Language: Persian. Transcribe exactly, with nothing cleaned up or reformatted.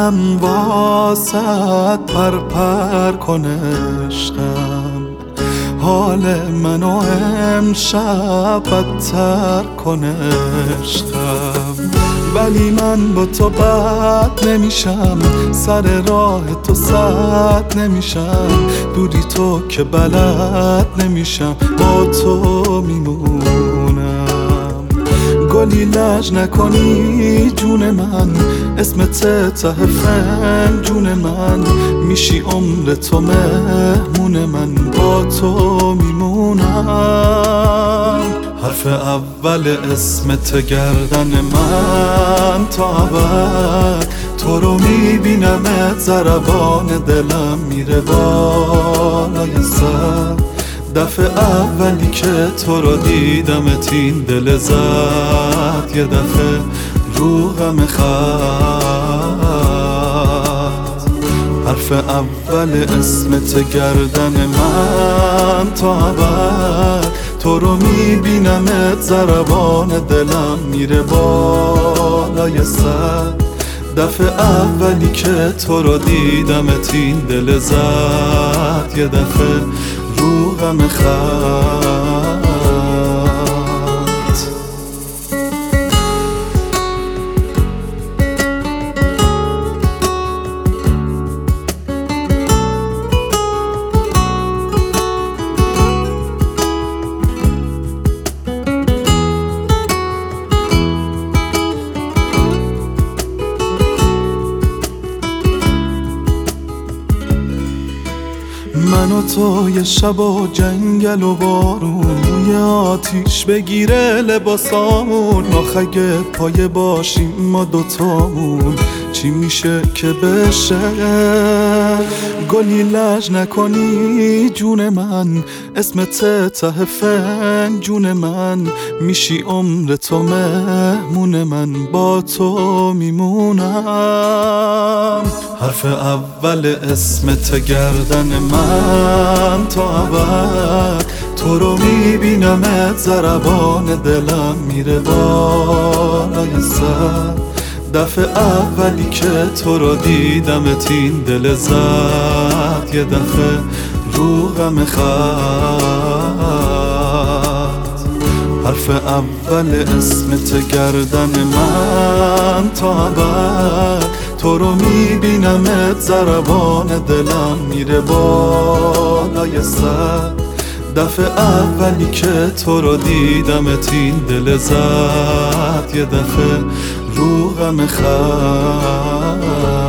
دلم واسد پر پر کنه عشقم، حال منو امشب بدتر کنه عشقم. ولی من با تو بد نمیشم، سر راه تو سد نمیشم، دوری تو که بلد نمیشم، با تو میمونم. گلی لج نکنی جون من، اسمت ته فنجون من، میشی عمر تو مهمون من، با تو میمونم. حرف اول اسمت گردن من تا ابد، تو رو میبینمت ضربان دلم میره بالای سر. دفعه اولی که تو رو دیدمت این دل زد یه دفعه رو غم خط. حرف اول اسمت گردن من تا ابد، تو رو میبینمت ضربان دلم میره بالای سر. دفعه اولی که تو رو دیدمت این دل زد یه دفعه رو غم خط. من و تو یه شب و جنگل و بارون، روی آتیش بگیره لباسامون، آخ اگه پایه باشیم ما دوتامون چی میشه که بشه؟ گلی لج نکنی جون من، اسمت ته فنجون من، میشی عمر تو مهمون من، با تو میمونم. حرف اول اسمت گردن من تا ابد، تو رو میبینمت ضربان دلم میره بالای سر. دفعه اولی که تو رو دیدمت این دل زد یه دفعه رو غم خط. حرف اول اسمت گردن من تا ابد، تو رو میبینمت ضربان دلم میره بالای سر. دفعه اولی که تو رو دیدمت این دل زد یه دفعه رو غم خط.